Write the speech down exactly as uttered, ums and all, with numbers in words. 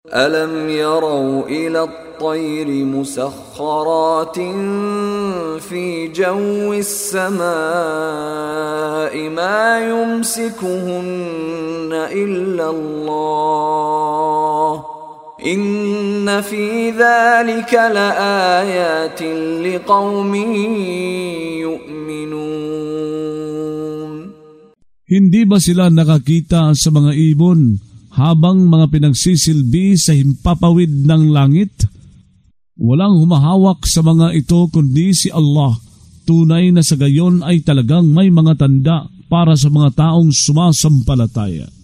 ألم يروا إلى الطير مسخرات في جو السماء ما يمسكهن إلا الله إن في ذلك لآيات لقوم يؤمنون. Hindi ba sila nakakita sa mga ibon habang mga pinagsisilbi sa himpapawid ng langit? Walang humahawak sa mga ito kundi si Allah. Tunay na sa gayon ay talagang may mga tanda para sa mga taong sumasampalataya.